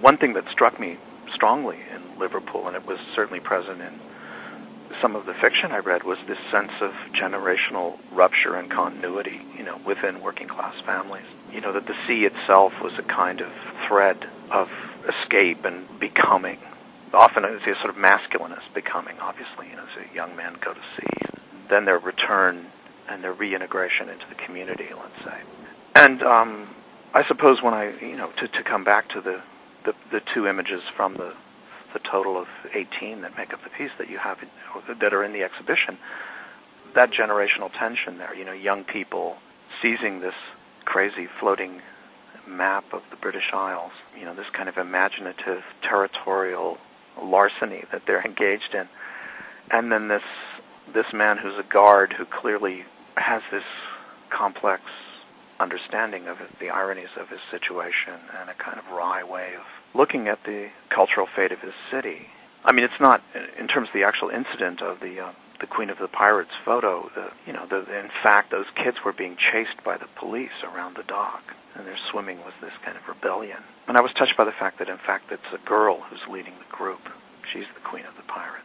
one thing that struck me strongly in Liverpool, and it was certainly present in some of the fiction I read, was this sense of generational rupture and continuity, within working class families. That the sea itself was a kind of thread of escape and becoming. Often it's a sort of masculinist becoming, obviously, as a young man go to sea. Then their return and their reintegration into the community, let's say. And I suppose when to come back to the two images from the total of 18 that make up the piece that you have, that are in the exhibition, that generational tension there, young people seizing this crazy floating map of the British Isles, this kind of imaginative territorial larceny that they're engaged in. And then this man who's a guard who clearly has this complex understanding of the ironies of his situation and a kind of wry way of looking at the cultural fate of his city. I mean, it's not, in terms of the actual incident of the Queen of the Pirates photo, in fact, those kids were being chased by the police around the dock, and their swimming was this kind of rebellion. And I was touched by the fact that, in fact, it's a girl who's leading the group. She's the Queen of the Pirates.